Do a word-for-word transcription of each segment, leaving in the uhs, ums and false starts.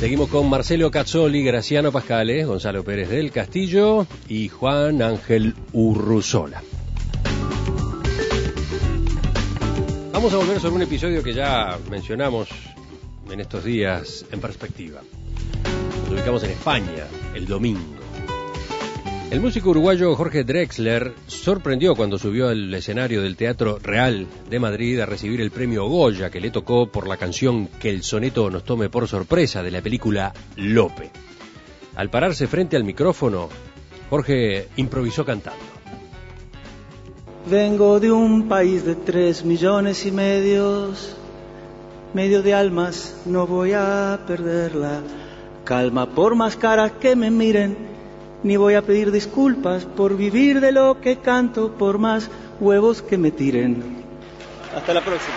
Seguimos con Marcelo Cazzoli, Graciano Pascale, Gonzalo Pérez del Castillo y Juan Ángel Urruzola. Vamos a volver sobre un episodio que ya mencionamos en estos días en perspectiva. Nos ubicamos en España, el domingo. El músico uruguayo Jorge Drexler sorprendió cuando subió al escenario del Teatro Real de Madrid a recibir el premio Goya que le tocó por la canción Que el soneto nos tome por sorpresa de la película Lope. Al pararse frente al micrófono, Jorge improvisó cantando. Vengo de un país de tres millones y medios, medio de almas, no voy a perderla. Calma por más caras que me miren, ni voy a pedir disculpas por vivir de lo que canto, por más huevos que me tiren. Hasta la próxima.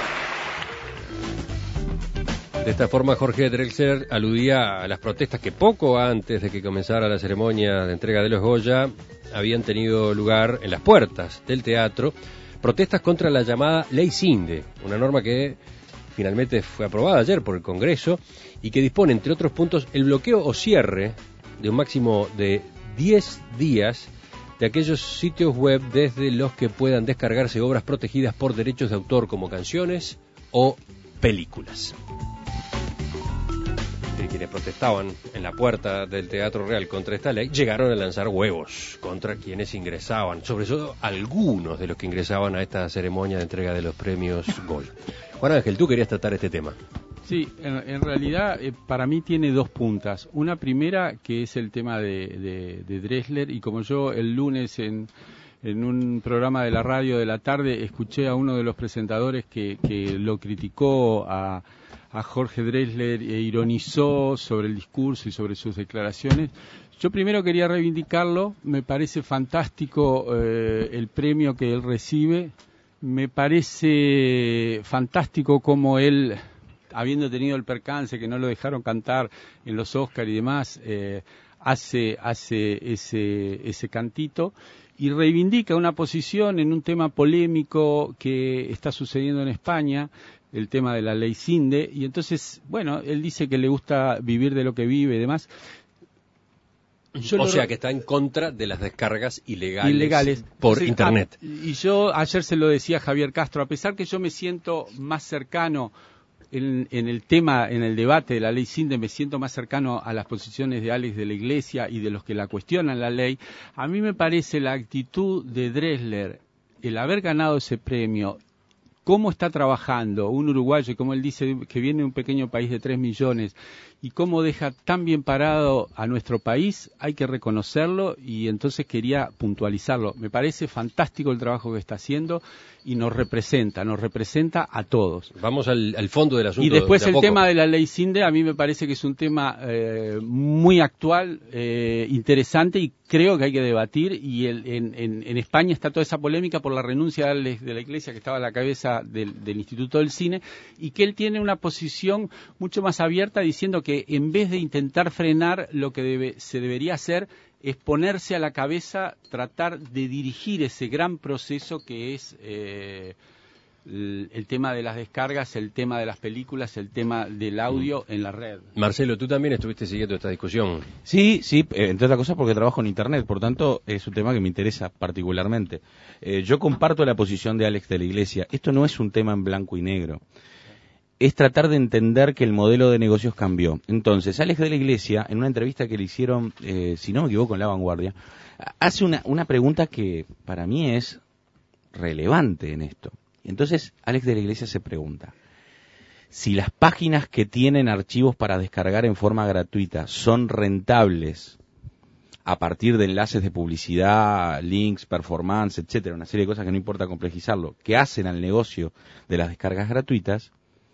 De esta forma, Jorge Drexler aludía a las protestas que poco antes de que comenzara la ceremonia de entrega de los Goya habían tenido lugar en las puertas del teatro, protestas contra la llamada Ley Sinde, una norma que finalmente fue aprobada ayer por el Congreso y que dispone, entre otros puntos, el bloqueo o cierre de un máximo de diez días de aquellos sitios web desde los que puedan descargarse obras protegidas por derechos de autor como canciones o películas. Y quienes protestaban en la puerta del Teatro Real contra esta ley llegaron a lanzar huevos contra quienes ingresaban, sobre todo algunos de los que ingresaban a esta ceremonia de entrega de los premios Goya. Juan Ángel, tú querías tratar este tema. Sí, en, en realidad eh, para mí tiene dos puntas. Una primera que es el tema de, de, de Drexler, y como yo el lunes en, en un programa de la radio de la tarde escuché a uno de los presentadores que, que lo criticó a, a Jorge Drexler e ironizó sobre el discurso y sobre sus declaraciones, yo primero quería reivindicarlo. Me parece fantástico eh, el premio que él recibe, me parece fantástico como él, habiendo tenido el percance que no lo dejaron cantar en los Oscar y demás, eh, hace, hace ese, ese cantito y reivindica una posición en un tema polémico que está sucediendo en España, el tema de la Ley Sinde, y entonces, bueno, él dice que le gusta vivir de lo que vive y demás. Yo o sea, re... que está en contra de las descargas ilegales, ilegales. por sí, Internet. Ah, y yo ayer se lo decía a Javier Castro, a pesar que yo me siento más cercano En, en el tema, en el debate de la ley Sinde, me siento más cercano a las posiciones de Alex de la Iglesia y de los que la cuestionan la ley. A mí me parece la actitud de Drexler, el haber ganado ese premio, cómo está trabajando un uruguayo, y como él dice que viene de un pequeño país de tres millones, y cómo deja tan bien parado a nuestro país, hay que reconocerlo, y entonces quería puntualizarlo. Me parece fantástico el trabajo que está haciendo y nos representa, nos representa a todos. Vamos al, al fondo del asunto. Y después de el poco. tema de la ley Sinde, a mí me parece que es un tema eh, muy actual, eh, interesante, y creo que hay que debatir. Y el, en, en, en España está toda esa polémica por la renuncia de la Iglesia, que estaba a la cabeza del, del Instituto del Cine, y que él tiene una posición mucho más abierta, diciendo que en vez de intentar frenar, lo que debe, se debería hacer es ponerse a la cabeza, tratar de dirigir ese gran proceso que es eh, el, el tema de las descargas, el tema de las películas, el tema del audio en la red. Marcelo, tú también estuviste siguiendo esta discusión. Sí, sí, eh, entre otras cosas porque trabajo en Internet, por tanto es un tema que me interesa particularmente. Eh, yo comparto la posición de Alex de la Iglesia. Esto no es un tema en blanco y negro. Es tratar de entender que el modelo de negocios cambió. Entonces, Alex de la Iglesia, en una entrevista que le hicieron, eh, si no me equivoco, en La Vanguardia, hace una, una pregunta que para mí es relevante en esto. Entonces, Alex de la Iglesia se pregunta, si las páginas que tienen archivos para descargar en forma gratuita son rentables a partir de enlaces de publicidad, links, performance, etcétera, una serie de cosas que no importa complejizarlo, que hacen al negocio de las descargas gratuitas,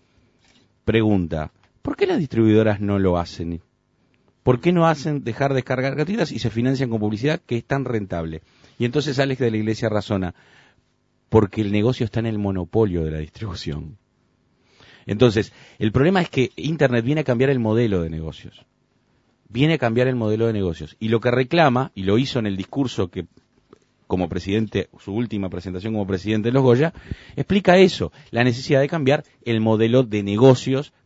pregunta, ¿por qué las distribuidoras no lo hacen? ¿Por qué no hacen dejar descargar gratuitas y se financian con publicidad que es tan rentable? Y entonces Alex de la Iglesia razona, porque el negocio está en el monopolio de la distribución. Entonces, el problema es que Internet viene a cambiar el modelo de negocios. Viene a cambiar el modelo de negocios. Y lo que reclama, y lo hizo en el discurso que como presidente, su última presentación como presidente de los Goya, explica eso, la necesidad de cambiar el modelo de negocios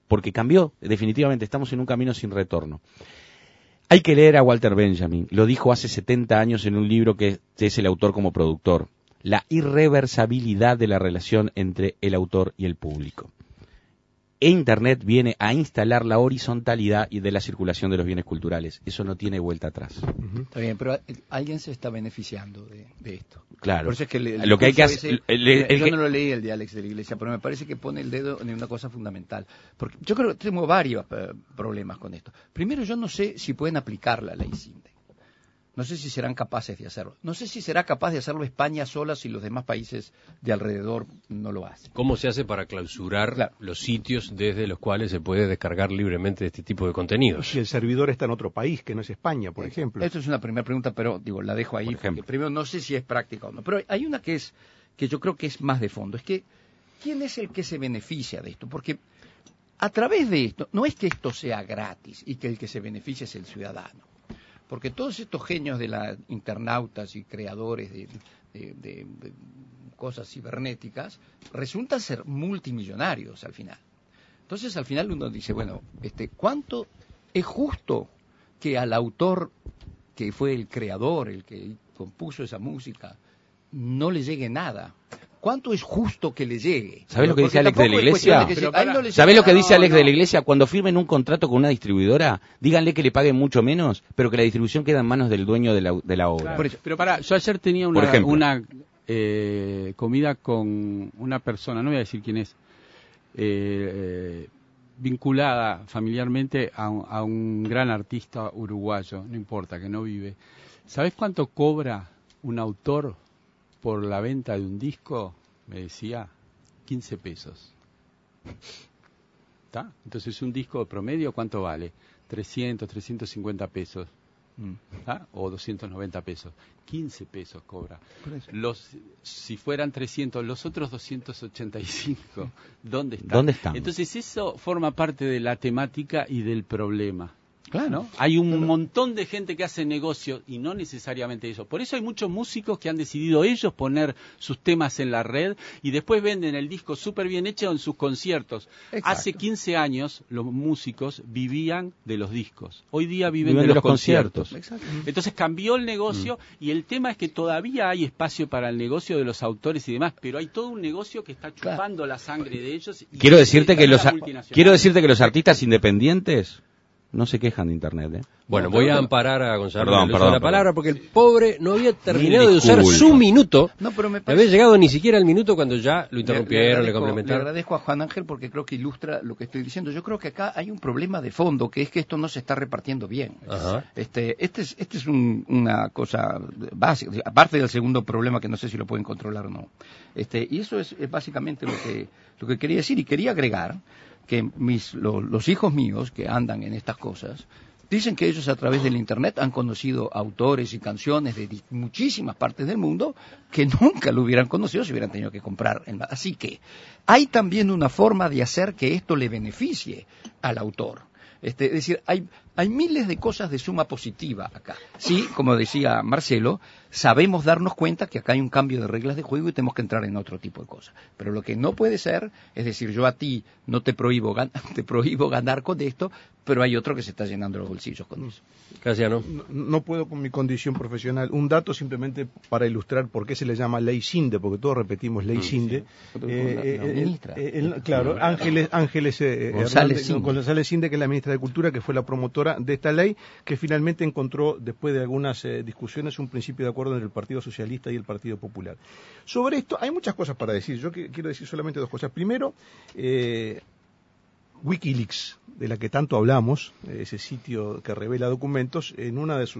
porque cambió, definitivamente, estamos en un camino sin retorno. Hay que leer a Walter Benjamin, lo dijo hace setenta años en un libro que es el autor como productor, la irreversibilidad de la relación entre el autor y el público. E Internet viene a instalar la horizontalidad y de la circulación de los bienes culturales. Eso no tiene vuelta atrás. Uh-huh. Está bien, pero alguien se está beneficiando de, de esto. Claro. Por eso es que el, el lo que hay que hacer... Yo que... no lo leí el de Alex de la Iglesia, pero me parece que pone el dedo en una cosa fundamental. Porque yo creo que tengo varios uh, problemas con esto. Primero, yo no sé si pueden aplicar la ley Sinde. No sé si serán capaces de hacerlo. No sé si será capaz de hacerlo España sola si los demás países de alrededor no lo hacen. ¿Cómo se hace para clausurar claro. los sitios desde los cuales se puede descargar libremente este tipo de contenidos? Si el servidor está en otro país, que no es España, por ejemplo. Esto es una primera pregunta, pero digo, la dejo ahí. Porque primero, no sé si es práctica o no. Pero hay una que es que yo creo que es más de fondo. Es que, ¿quién es el que se beneficia de esto? Porque a través de esto, no es que esto sea gratis y que el que se beneficia es el ciudadano. Porque todos estos genios de las internautas y creadores de, de, de, de cosas cibernéticas resultan ser multimillonarios al final. Entonces al final uno dice, bueno, este, ¿cuánto es justo que al autor que fue el creador, el que compuso esa música, no le llegue nada? ¿Cuánto es justo que le llegue? ¿Sabes lo que dice Alex de la Iglesia? ¿Sabes lo que dice Alex de la Iglesia? Cuando firmen un contrato con una distribuidora, díganle que le paguen mucho menos, pero que la distribución queda en manos del dueño de la, de la obra. Claro. Eso, pero pará, yo ayer tenía una, una eh, comida con una persona, no voy a decir quién es, eh, vinculada familiarmente a un, a un gran artista uruguayo, no importa, que no vive. ¿Sabes cuánto cobra un autor por la venta de un disco? Me decía, quince pesos. ¿Está? Entonces, un disco de promedio, ¿cuánto vale? trescientos, trescientos cincuenta pesos. ¿Está? O doscientos noventa pesos. quince pesos cobra. Los, si fueran trescientos, los otros doscientos ochenta y cinco, ¿dónde están? ¿Dónde están? Entonces, eso forma parte de la temática y del problema. Claro, ¿no? Hay un montón de gente que hace negocio y no necesariamente eso. Por eso hay muchos músicos que han decidido ellos poner sus temas en la red y después venden el disco súper bien hecho en sus conciertos. Exacto. Hace quince años los músicos vivían de los discos. Hoy día viven, viven de, de los, los conciertos. conciertos. Entonces cambió el negocio mm. y el tema es que todavía hay espacio para el negocio de los autores y demás, pero hay todo un negocio que está chupando claro. la sangre de ellos. Y quiero decirte que los quiero decirte que los artistas independientes no se quejan de Internet, ¿eh? Bueno, voy a amparar a Gonzalo perdón, perdón, la perdón. palabra porque el pobre no había terminado de usar su minuto. No, pero me parece... había llegado ni siquiera al minuto cuando ya lo interrumpieron, le, le, le complementaron. Le agradezco a Juan Ángel porque creo que ilustra lo que estoy diciendo. Yo creo que acá hay un problema de fondo, que es que esto no se está repartiendo bien. Ajá. Este, este es, este es un, una cosa básica, aparte del segundo problema que no sé si lo pueden controlar o no. Este, y eso es, es básicamente lo que, lo que quería decir. Y quería agregar que mis, lo, los hijos míos que andan en estas cosas dicen que ellos a través del Internet han conocido autores y canciones de muchísimas partes del mundo que nunca lo hubieran conocido si hubieran tenido que comprar. Así que hay también una forma de hacer que esto le beneficie al autor. Este, es decir, hay, hay miles de cosas de suma positiva acá. Sí, como decía Marcelo, sabemos darnos cuenta que acá hay un cambio de reglas de juego y tenemos que entrar en otro tipo de cosas. Pero lo que no puede ser, es decir, yo a ti no te prohíbo, te prohíbo ganar con esto, pero hay otro que se está llenando los bolsillos con eso. Casiano. No, no puedo con mi condición profesional. Un dato simplemente para ilustrar por qué se le llama ley Sinde, porque todos repetimos ley Sinde. Sí. Eh, la, la ministra. Eh, eh, el, claro, Ángeles, Ángeles eh, González, Sinde. González Sinde, que es la ministra de Cultura, que fue la promotora de esta ley, que finalmente encontró, después de algunas eh, discusiones, un principio de acuerdo entre el Partido Socialista y el Partido Popular. Sobre esto hay muchas cosas para decir. Yo que, quiero decir solamente dos cosas. Primero, eh, Wikileaks, de la que tanto hablamos, ese sitio que revela documentos, en una de sus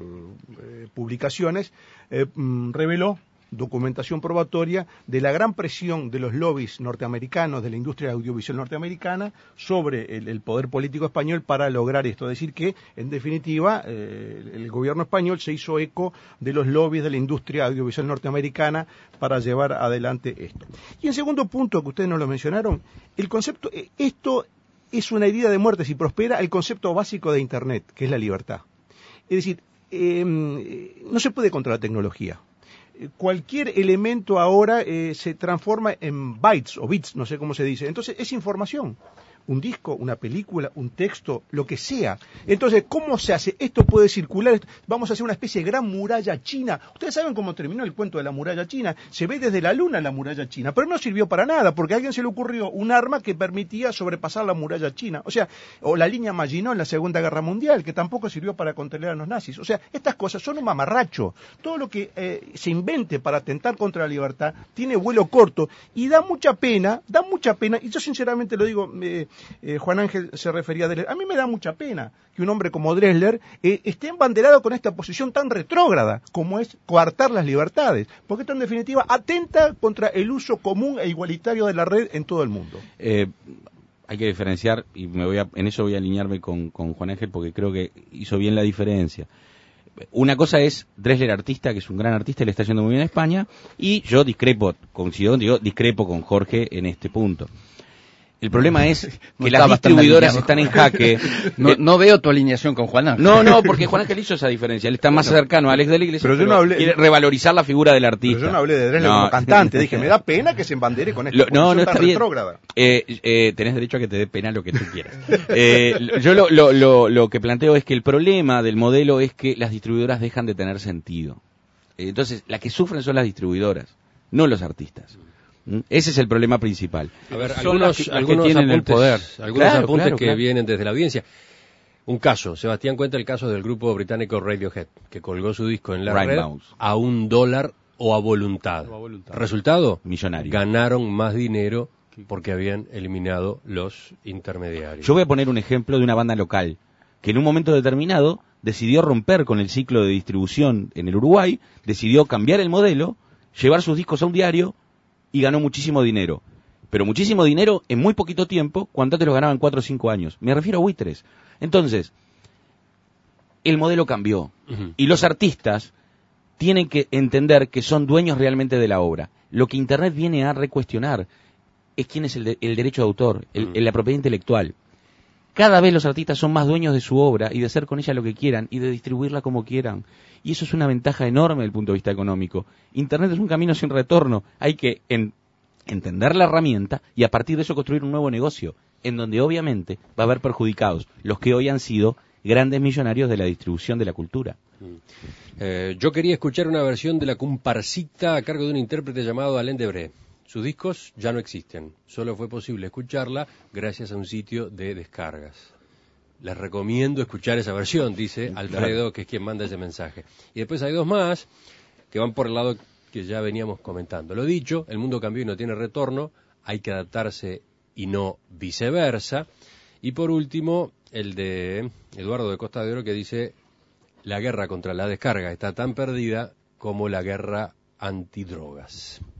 eh, publicaciones eh, reveló documentación probatoria de la gran presión de los lobbies norteamericanos, de la industria audiovisual norteamericana, sobre el, el poder político español para lograr esto. Es decir que, en definitiva, eh, el gobierno español se hizo eco de los lobbies de la industria audiovisual norteamericana para llevar adelante esto. Y en segundo punto, que ustedes nos lo mencionaron, el concepto, eh, esto es una herida de muerte si prospera el concepto básico de Internet, que es la libertad. Es decir, eh, no se puede contra la tecnología. Cualquier elemento ahora eh, se transforma en bytes o bits, no sé cómo se dice. Entonces es información. un disco, una película, un texto, lo que sea. Entonces, ¿cómo se hace? Esto puede circular, vamos a hacer una especie de gran muralla china. Ustedes saben cómo terminó el cuento de la muralla china. Se ve desde la luna la muralla china, pero no sirvió para nada, porque a alguien se le ocurrió un arma que permitía sobrepasar la muralla china. O sea, o la línea Maginot en la Segunda Guerra Mundial, que tampoco sirvió para contener a los nazis. O sea, estas cosas son un mamarracho. Todo lo que eh, se invente para atentar contra la libertad tiene vuelo corto y da mucha pena, da mucha pena, y yo sinceramente lo digo, eh, eh, Juan Ángel se refería a Drexler, a mí me da mucha pena que un hombre como Drexler eh, esté embanderado con esta posición tan retrógrada como es coartar las libertades, porque esto en definitiva atenta contra el uso común e igualitario de la red en todo el mundo. Eh, hay que diferenciar, y me voy a, en eso voy a alinearme con, con Juan Ángel, porque creo que hizo bien la diferencia. Una cosa es Drexler artista, que es un gran artista y le está yendo muy bien a España, y yo discrepo, coincido, digo, discrepo con Jorge en este punto. El problema es que no las distribuidoras están en jaque. No, no veo tu alineación con Juan Ángel. No, no, porque Juan Ángel hizo esa diferencia. Él está más bueno, cercano a Alex de la Iglesia, pero yo no hablé, quiere revalorizar la figura del artista. Pero yo no hablé de Drexler no. como cantante. Dije, me da pena que se embandere con esta lo, no, no tan está retrógrada. Eh, eh, tenés derecho a que te dé pena lo que tú quieras. Eh, yo lo, lo, lo, lo que planteo es que el problema del modelo es que las distribuidoras dejan de tener sentido. Entonces, las que sufren son las distribuidoras, no los artistas. Ese es el problema principal. A ver, son algunos, las que, las algunos que tienen apuntes, el poder. Algunos claro, apuntes claro, que claro. vienen desde la audiencia. Un caso, Sebastián cuenta el caso del grupo británico Radiohead, que colgó su disco en la Right red Mouse. a un dólar o a voluntad. O a voluntad. ¿Resultado? Millonario. Ganaron más dinero porque habían eliminado los intermediarios. Yo voy a poner un ejemplo de una banda local que en un momento determinado decidió romper con el ciclo de distribución en el Uruguay, decidió cambiar el modelo, llevar sus discos a un diario y ganó muchísimo dinero. Pero muchísimo dinero en muy poquito tiempo, cuando antes lo ganaban cuatro o cinco años. Me refiero a Buitres. Entonces, el modelo cambió. Uh-huh. Y los artistas tienen que entender que son dueños realmente de la obra. Lo que Internet viene a recuestionar es quién es el, de, el derecho de autor, el, uh-huh. la propiedad intelectual. Cada vez los artistas son más dueños de su obra y de hacer con ella lo que quieran y de distribuirla como quieran. Y eso es una ventaja enorme desde el punto de vista económico. Internet es un camino sin retorno. Hay que en, entender la herramienta y a partir de eso construir un nuevo negocio, en donde obviamente va a haber perjudicados los que hoy han sido grandes millonarios de la distribución de la cultura. Eh, yo quería escuchar una versión de la comparsita a cargo de un intérprete llamado Alain Debré. Sus discos ya no existen, solo fue posible escucharla gracias a un sitio de descargas. Les recomiendo escuchar esa versión, dice Alfredo, que es quien manda ese mensaje. Y después hay dos más que van por el lado que ya veníamos comentando. Lo dicho, el mundo cambió y no tiene retorno, hay que adaptarse y no viceversa. Y por último, el de Eduardo de Costa de Oro, que dice: la guerra contra la descarga está tan perdida como la guerra antidrogas.